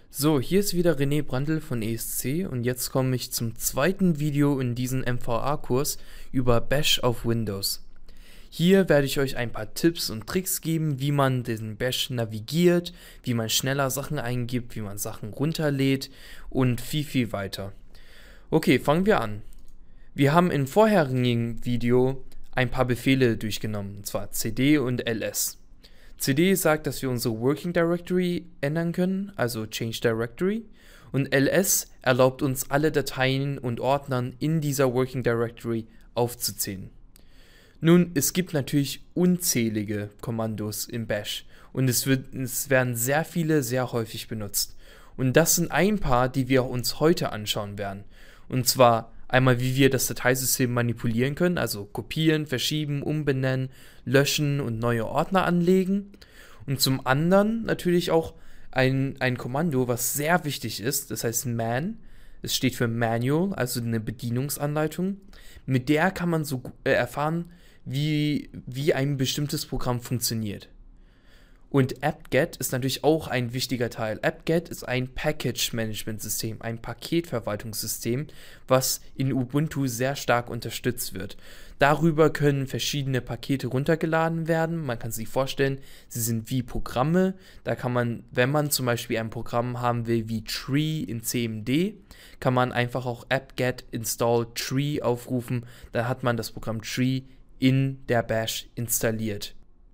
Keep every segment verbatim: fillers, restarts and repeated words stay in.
So, hier ist wieder René Brandl von E S C und jetzt komme ich zum zweiten Video in diesem M V A-Kurs über Bash auf Windows. Hier werde ich euch ein paar Tipps und Tricks geben, wie man den Bash navigiert, wie man schneller Sachen eingibt, wie man Sachen runterlädt und viel, viel weiter. Okay, fangen wir an. Wir haben im vorherigen Video ein paar Befehle durchgenommen, und zwar cd und ls. cd sagt, dass wir unsere Working Directory ändern können, also Change Directory, und ls erlaubt uns, alle Dateien und Ordnern in dieser Working Directory aufzuzählen. Nun, es gibt natürlich unzählige Kommandos im Bash und es, wird, es werden sehr viele sehr häufig benutzt. Und das sind ein paar, die wir uns heute anschauen werden. Und zwar einmal, wie wir das Dateisystem manipulieren können, also kopieren, verschieben, umbenennen, löschen und neue Ordner anlegen. Und zum anderen natürlich auch ein, ein Kommando, was sehr wichtig ist, das heißt man. Es steht für Manual, also eine Bedienungsanleitung. Mit der kann man so äh, erfahren, wie, wie ein bestimmtes Programm funktioniert. Und apt-get ist natürlich auch ein wichtiger Teil. apt-get ist ein Package-Management-System, ein Paketverwaltungssystem, was in Ubuntu sehr stark unterstützt wird. Darüber können verschiedene Pakete runtergeladen werden. Man kann sich vorstellen, sie sind wie Programme. Da kann man, wenn man zum Beispiel ein Programm haben will wie Tree in C M D, kann man einfach auch apt-get install Tree aufrufen. Dann hat man das Programm Tree in der Bash installiert.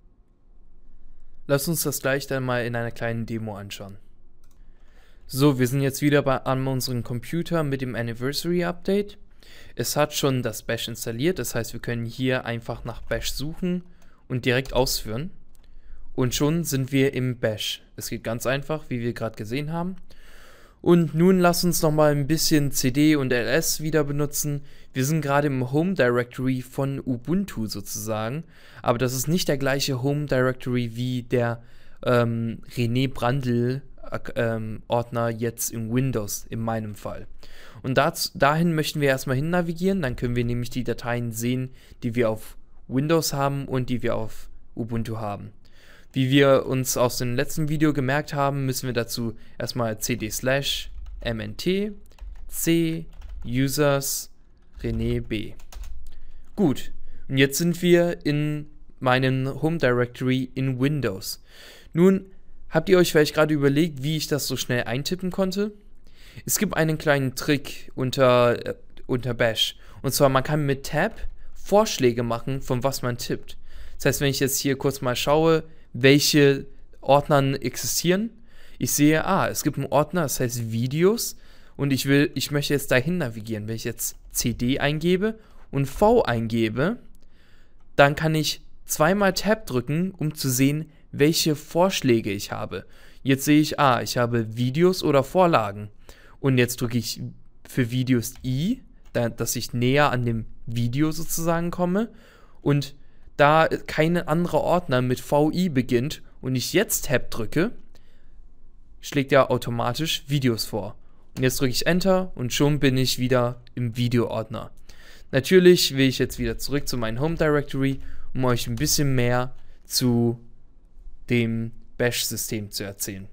Lass uns das gleich dann mal in einer kleinen Demo anschauen. So, wir sind jetzt wieder bei, an unserem Computer mit dem Anniversary Update. Es hat schon das Bash installiert, das heißt, wir können hier einfach nach Bash suchen und direkt ausführen. Und schon sind wir im Bash. Es geht ganz einfach, wie wir gerade gesehen haben. Und nun lass uns noch mal ein bisschen cd und ls wieder benutzen. Wir sind gerade im Home Directory von Ubuntu sozusagen, aber das ist nicht der gleiche Home Directory wie der ähm, René Brandl ähm, Ordner jetzt in Windows, in meinem Fall. Und dazu, dahin möchten wir erstmal hin navigieren, dann können wir nämlich die Dateien sehen, die wir auf Windows haben und die wir auf Ubuntu haben. Wie wir uns aus dem letzten Video gemerkt haben, müssen wir dazu erstmal cd slash mnt c users René B. Gut, und jetzt sind wir in meinem Home Directory in Windows. Nun, habt ihr euch vielleicht gerade überlegt, wie ich das so schnell eintippen konnte? Es gibt einen kleinen Trick unter, äh, unter Bash. Und zwar, man kann mit Tab Vorschläge machen, von was man tippt. Das heißt, wenn ich jetzt hier kurz mal schaue, welche Ordner existieren. Ich sehe, ah, es gibt einen Ordner, das heißt Videos und ich will, ich möchte jetzt dahin navigieren. Wenn ich jetzt cd eingebe und v eingebe, dann kann ich zweimal Tab drücken, um zu sehen, welche Vorschläge ich habe. Jetzt sehe ich, ah, ich habe Videos oder Vorlagen und jetzt drücke ich für Videos I, dass ich näher an dem Video sozusagen komme und da kein anderer Ordner mit V I beginnt und ich jetzt Tab drücke, schlägt er automatisch Videos vor. Und jetzt drücke ich Enter und schon bin ich wieder im Video-Ordner. Natürlich will ich jetzt wieder zurück zu meinem Home Directory, um euch ein bisschen mehr zu dem Bash-System zu erzählen.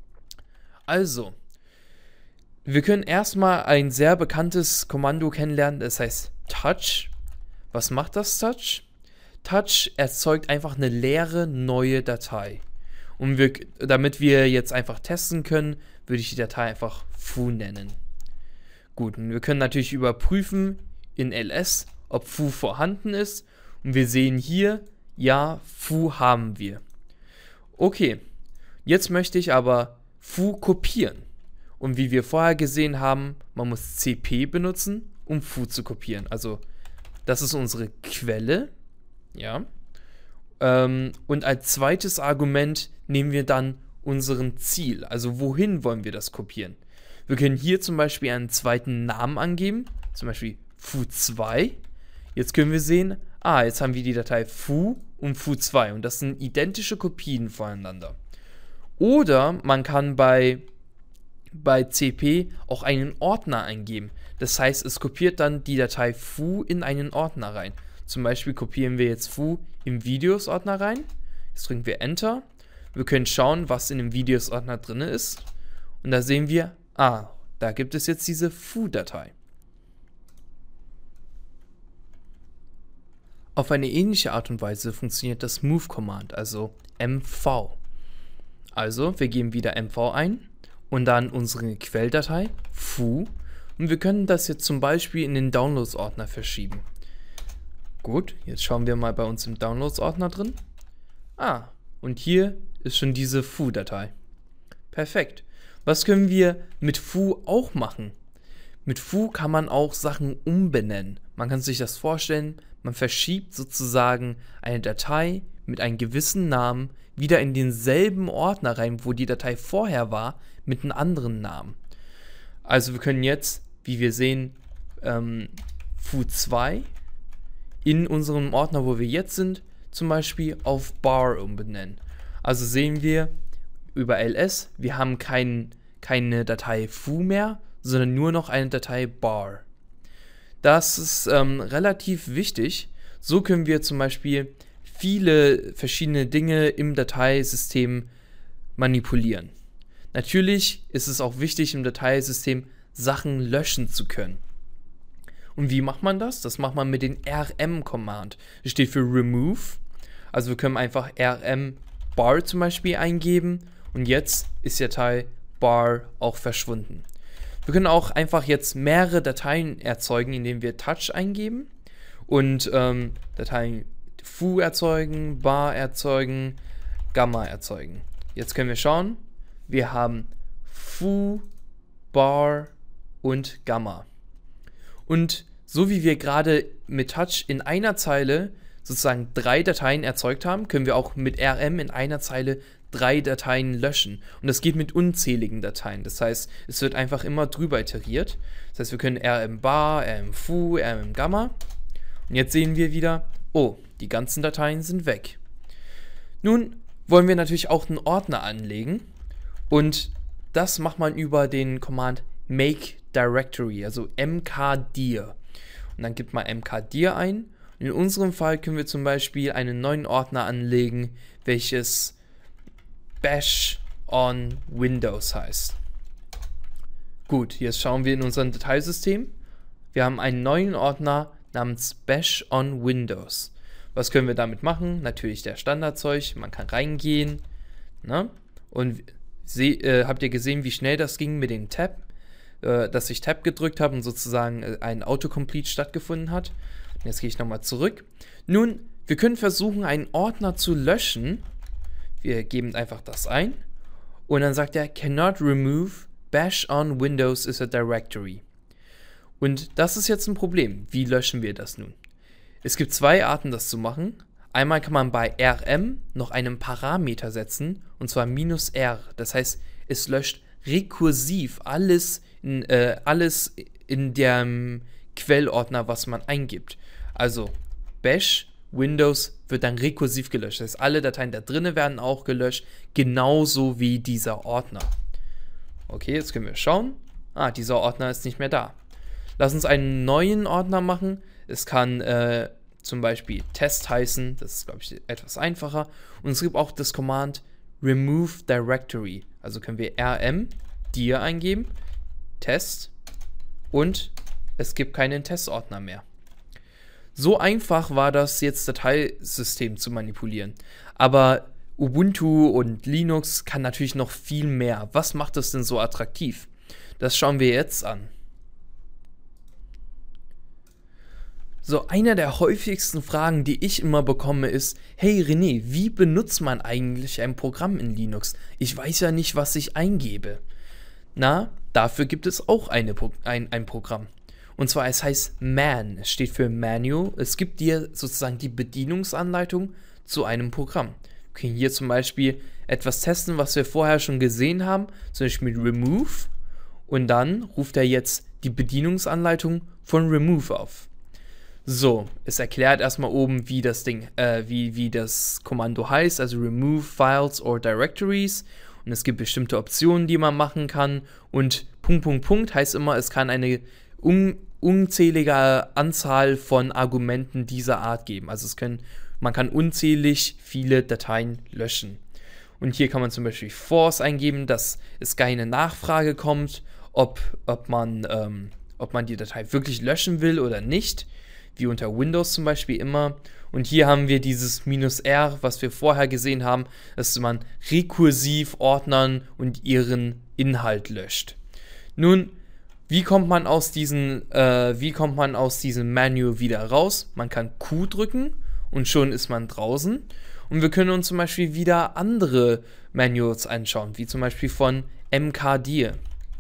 Also, wir können erstmal ein sehr bekanntes Kommando kennenlernen, das heißt Touch. Was macht das Touch? Touch erzeugt einfach eine leere neue Datei. Und wir, damit wir jetzt einfach testen können, würde ich die Datei einfach foo nennen. Gut, und wir können natürlich überprüfen in ls, ob foo vorhanden ist. Und wir sehen hier, ja, foo haben wir. Okay, jetzt möchte ich aber foo kopieren. Und wie wir vorher gesehen haben, man muss cp benutzen, um foo zu kopieren. Also, das ist unsere Quelle. Ja. Ähm, und als zweites Argument nehmen wir dann unseren Ziel. Also wohin wollen wir das kopieren? Wir können hier zum Beispiel einen zweiten Namen angeben, zum Beispiel foo zwei. Jetzt können wir sehen, ah, jetzt haben wir die Datei foo und foo zwei und das sind identische Kopien voneinander. Oder man kann bei, bei cp auch einen Ordner eingeben. Das heißt, es kopiert dann die Datei foo in einen Ordner rein. Zum Beispiel kopieren wir jetzt foo im Videos-Ordner rein. Jetzt drücken wir Enter. Wir können schauen, was in dem Videos-Ordner drin ist. Und da sehen wir, ah, da gibt es jetzt diese foo-Datei. Auf eine ähnliche Art und Weise funktioniert das Move-Command, also M V. Also, wir geben wieder M V ein und dann unsere Quelldatei, foo, und wir können das jetzt zum Beispiel in den Downloads-Ordner verschieben. Gut, jetzt schauen wir mal bei uns im Downloads-Ordner drin. Ah, und hier ist schon diese foo-Datei. Perfekt. Was können wir mit foo auch machen? Mit foo kann man auch Sachen umbenennen. Man kann sich das vorstellen, man verschiebt sozusagen eine Datei mit einem gewissen Namen wieder in denselben Ordner rein, wo die Datei vorher war, mit einem anderen Namen. Also wir können jetzt, wie wir sehen, ähm, foo zwei in unserem Ordner, wo wir jetzt sind, zum Beispiel auf bar umbenennen. Also sehen wir über ls, wir haben kein, keine Datei foo mehr, sondern nur noch eine Datei bar. Das ist ähm, relativ wichtig. So können wir zum Beispiel viele verschiedene Dinge im Dateisystem manipulieren. Natürlich ist es auch wichtig, im Dateisystem Sachen löschen zu können. Und wie macht man das? Das macht man mit dem rm-Command. Das steht für remove. Also wir können einfach rm bar zum Beispiel eingeben und jetzt ist die Datei bar auch verschwunden. Wir können auch einfach jetzt mehrere Dateien erzeugen, indem wir touch eingeben und ähm, Dateien foo erzeugen, bar erzeugen, gamma erzeugen. Jetzt können wir schauen, wir haben foo, bar und gamma. Und so wie wir gerade mit touch in einer Zeile sozusagen drei Dateien erzeugt haben, können wir auch mit rm in einer Zeile drei Dateien löschen. Und das geht mit unzähligen Dateien. Das heißt, es wird einfach immer drüber iteriert. Das heißt, wir können rm bar, rm foo, rm gamma. Und jetzt sehen wir wieder, oh, die ganzen Dateien sind weg. Nun wollen wir natürlich auch einen Ordner anlegen. Und das macht man über den Command make directory, also mkdir. Und dann gibt man mkdir ein. Und in unserem Fall können wir zum Beispiel einen neuen Ordner anlegen, welches Bash on Windows heißt. Gut, jetzt schauen wir in unserem Dateisystem. Wir haben einen neuen Ordner namens Bash on Windows. Was können wir damit machen? Natürlich der Standardzeug, man kann reingehen. Ne? Und seh, äh, habt ihr gesehen, wie schnell das ging mit dem Tab? Äh, dass ich Tab gedrückt habe und sozusagen äh, ein Autocomplete stattgefunden hat. Und jetzt gehe ich nochmal zurück. Nun, wir können versuchen, einen Ordner zu löschen. Wir geben einfach das ein und dann sagt er, cannot remove bash on Windows is a directory. Und das ist jetzt ein Problem. Wie löschen wir das nun? Es gibt zwei Arten, das zu machen. Einmal kann man bei rm noch einen Parameter setzen, und zwar minus r. Das heißt, es löscht rekursiv alles in, äh, alles in dem Quellordner, was man eingibt. Also bash Windows wird dann rekursiv gelöscht. Das heißt, alle Dateien da drinnen werden auch gelöscht, genauso wie dieser Ordner. Okay, jetzt können wir schauen. Ah, dieser Ordner ist nicht mehr da. Lass uns einen neuen Ordner machen. Es kann äh, zum Beispiel Test heißen. Das ist, glaube ich, etwas einfacher. Und es gibt auch das Command remove directory. Also können wir rm dir eingeben, Test, und es gibt keinen Testordner mehr. So einfach war das jetzt, Dateisystem zu manipulieren. Aber Ubuntu und Linux kann natürlich noch viel mehr. Was macht es denn so attraktiv? Das schauen wir jetzt an. So, einer der häufigsten Fragen, die ich immer bekomme, ist: Hey René, wie benutzt man eigentlich ein Programm in Linux? Ich weiß ja nicht, was ich eingebe. Na, dafür gibt es auch eine, ein, ein Programm. Und zwar, es heißt Man, es steht für Manual. Es gibt dir sozusagen die Bedienungsanleitung zu einem Programm. Wir können hier zum Beispiel etwas testen, was wir vorher schon gesehen haben, zum Beispiel mit Remove. Und dann ruft er jetzt die Bedienungsanleitung von Remove auf. So, es erklärt erstmal oben, wie das Ding, äh, wie, wie das Kommando heißt, also Remove Files or Directories. Und es gibt bestimmte Optionen, die man machen kann. Und Punkt, Punkt, Punkt heißt immer, es kann eine un unzählige Anzahl von Argumenten dieser Art geben. Also es können, man kann unzählig viele Dateien löschen. Und hier kann man zum Beispiel false eingeben, dass es keine Nachfrage kommt, ob, ob, man, ähm, ob man die Datei wirklich löschen will oder nicht, wie unter Windows zum Beispiel immer. Und hier haben wir dieses "-r", was wir vorher gesehen haben, dass man rekursiv Ordnern und ihren Inhalt löscht. Nun, wie kommt man aus diesen, äh, wie kommt man aus diesem Manual wieder raus? Man kann Q drücken und schon ist man draußen. Und wir können uns zum Beispiel wieder andere Manuals anschauen, wie zum Beispiel von mkdir.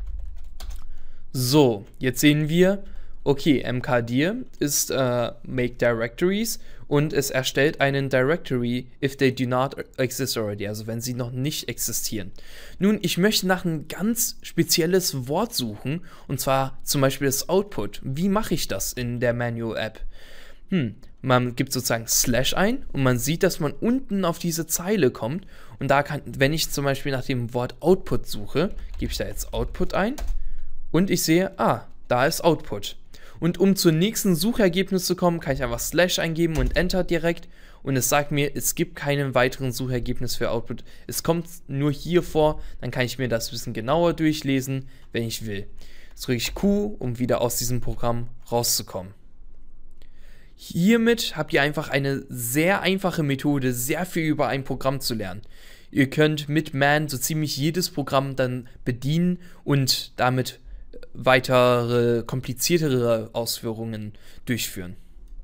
So, jetzt sehen wir, okay, mkdir ist äh, Make Directories und es erstellt einen Directory if they do not exist already, also wenn sie noch nicht existieren. Nun, ich möchte nach ein ganz spezielles Wort suchen, und zwar zum Beispiel das Output. Wie mache ich das in der Manual-App? Hm, man gibt sozusagen Slash ein und man sieht, dass man unten auf diese Zeile kommt, und da kann, wenn ich zum Beispiel nach dem Wort Output suche, gebe ich da jetzt Output ein und ich sehe, ah, da ist Output. Und um zum nächsten Suchergebnis zu kommen, kann ich einfach Slash eingeben und Enter direkt, und es sagt mir, es gibt keinen weiteren Suchergebnis für Output. Es kommt nur hier vor, dann kann ich mir das ein bisschen genauer durchlesen, wenn ich will. Jetzt drücke ich Q, um wieder aus diesem Programm rauszukommen. Hiermit habt ihr einfach eine sehr einfache Methode, sehr viel über ein Programm zu lernen. Ihr könnt mit Man so ziemlich jedes Programm dann bedienen und damit weitere, kompliziertere Ausführungen durchführen.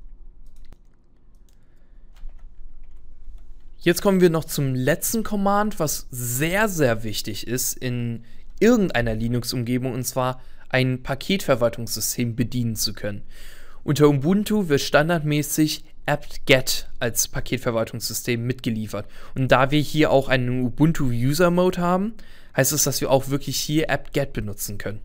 Jetzt kommen wir noch zum letzten Command, was sehr, sehr wichtig ist in irgendeiner Linux-Umgebung, und zwar ein Paketverwaltungssystem bedienen zu können. Unter Ubuntu wird standardmäßig apt-get als Paketverwaltungssystem mitgeliefert. Und da wir hier auch einen Ubuntu-User-Mode haben, heißt es, dass wir auch wirklich hier apt-get benutzen können.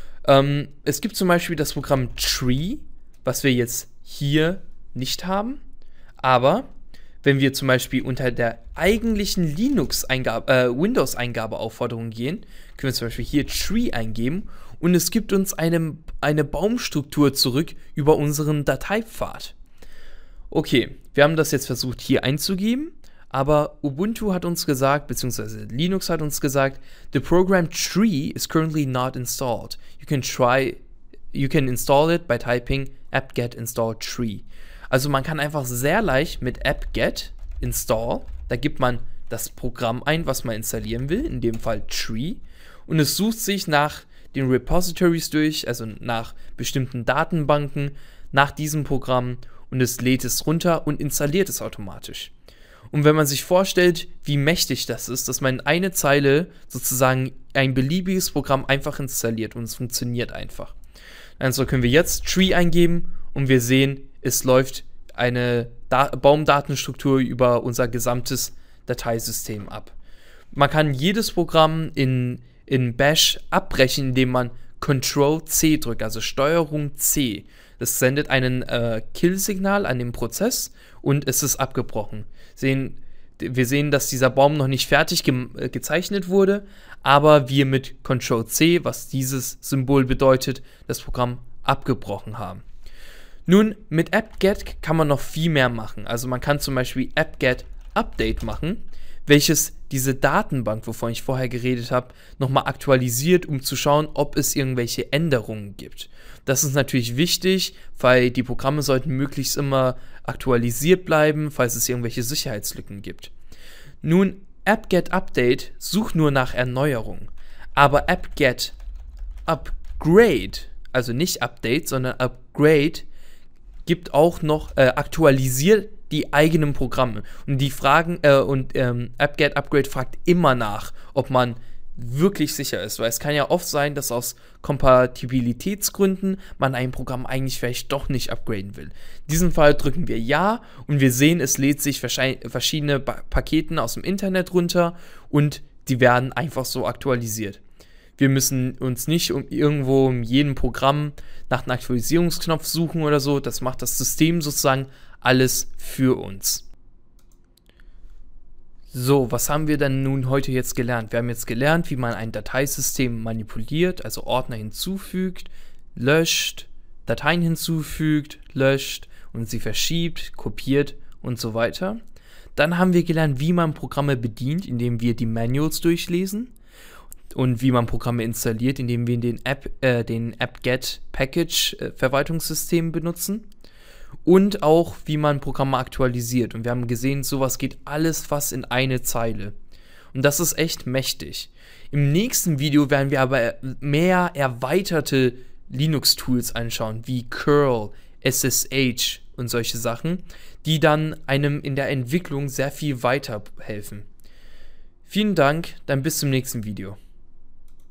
Ähm, es gibt zum Beispiel das Programm Tree, was wir jetzt hier nicht haben, aber wenn wir zum Beispiel unter der eigentlichen Linux-Eingabe, äh, Windows-Eingabeaufforderung gehen, können wir zum Beispiel hier Tree eingeben und es gibt uns eine, eine Baumstruktur zurück über unseren Dateipfad. Okay, wir haben das jetzt versucht hier einzugeben, aber Ubuntu hat uns gesagt, beziehungsweise Linux hat uns gesagt, the program tree is currently not installed. You can try, you can install it by typing apt-get install tree. Also man kann einfach sehr leicht mit apt-get install, da gibt man das Programm ein, was man installieren will, in dem Fall tree, und es sucht sich nach den Repositories durch, also nach bestimmten Datenbanken, nach diesem Programm, und es lädt es runter und installiert es automatisch. Und wenn man sich vorstellt, wie mächtig das ist, dass man in eine Zeile sozusagen ein beliebiges Programm einfach installiert und es funktioniert einfach. Also können wir jetzt Tree eingeben und wir sehen, es läuft eine da- Baumdatenstruktur über unser gesamtes Dateisystem ab. Man kann jedes Programm in, in Bash abbrechen, indem man Control C drückt, also Steuerung C. Das sendet einen äh, Kill-Signal an den Prozess und es ist abgebrochen. Sehen, wir sehen, dass dieser Baum noch nicht fertig ge- äh, gezeichnet wurde, aber wir mit Control C, was dieses Symbol bedeutet, das Programm abgebrochen haben. Nun, mit apt-get kann man noch viel mehr machen. Also man kann zum Beispiel apt-get Update machen, welches diese Datenbank, wovon ich vorher geredet habe, nochmal aktualisiert, um zu schauen, ob es irgendwelche Änderungen gibt. Das ist natürlich wichtig, weil die Programme sollten möglichst immer aktualisiert bleiben, falls es irgendwelche Sicherheitslücken gibt. Nun, apt-get Update sucht nur nach Erneuerung, aber apt-get Upgrade, also nicht Update, sondern Upgrade, gibt auch noch, äh, aktualisiert die eigenen Programme. Und die Fragen, äh, und ähm, apt-get Upgrade fragt immer nach, ob man wirklich sicher ist, weil es kann ja oft sein, dass aus Kompatibilitätsgründen man ein Programm eigentlich vielleicht doch nicht upgraden will. In diesem Fall drücken wir Ja und wir sehen, es lädt sich verschiedene ba- Paketen aus dem Internet runter und die werden einfach so aktualisiert. Wir müssen uns nicht um irgendwo in jedem Programm nach einem Aktualisierungsknopf suchen oder so. Das macht das System sozusagen alles für uns. So, was haben wir denn nun heute jetzt gelernt? Wir haben jetzt gelernt, wie man ein Dateisystem manipuliert, also Ordner hinzufügt, löscht, Dateien hinzufügt, löscht und sie verschiebt, kopiert und so weiter. Dann haben wir gelernt, wie man Programme bedient, indem wir die Manuals durchlesen und wie man Programme installiert, indem wir den App, äh, den apt-get Package äh, Verwaltungssystem benutzen und auch, wie man Programme aktualisiert. Und wir haben gesehen, sowas geht alles fast in eine Zeile. Und das ist echt mächtig. Im nächsten Video werden wir aber mehr erweiterte Linux-Tools anschauen, wie curl, S S H und solche Sachen, die dann einem in der Entwicklung sehr viel weiterhelfen. Vielen Dank, dann bis zum nächsten Video.